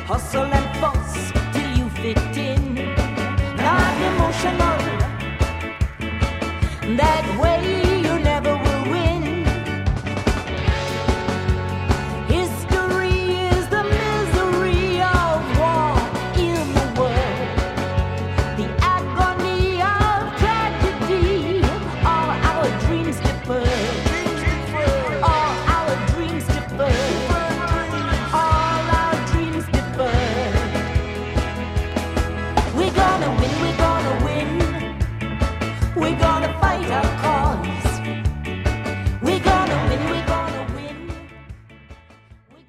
Hustle and fuss till you fit in. Not emotional. That way